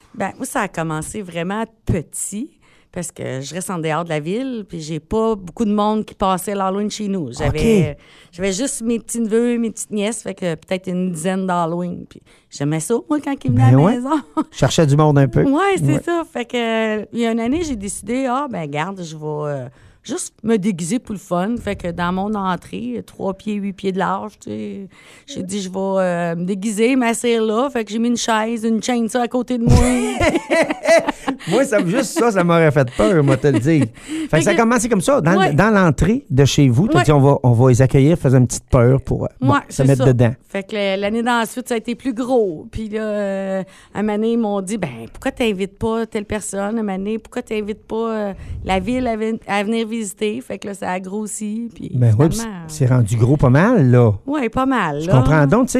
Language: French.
Ben moi, ça a commencé vraiment petit. Parce que je reste en dehors de la ville, puis j'ai pas beaucoup de monde qui passait l'Halloween chez nous. J'avais juste mes petits-neveux, mes petites nièces, fait que peut-être une dizaine d'Halloween. Puis j'aimais ça, moi, quand ils venaient à la maison. Cherchais du monde un peu. Oui, c'est ça. Fait que il y a une année, j'ai décidé, garde, je vais juste me déguiser pour le fun. Fait que dans mon entrée, 3 pieds, 8 pieds de large, tu sais, j'ai dit, je vais me déguiser, m'asseoir là. Fait que j'ai mis une chaise, une chaîne, ça à côté de moi. Moi, juste ça m'aurait fait peur, moi, te le dire. Fait que ça a commencé comme ça. Dans l'entrée de chez vous, tu as dit, on va les accueillir, faire une petite peur pour se mettre dedans. Fait que l'année d'ensuite, ça a été plus gros. Puis là, un moment donné, ils m'ont dit, pourquoi tu n'invites pas telle personne? Un moment donné, pourquoi tu n'invites pas la ville à venir visiter? Fait que là, ça a grossi. Puis c'est rendu gros pas mal, là. Oui, pas mal. Je comprends donc, tu sais.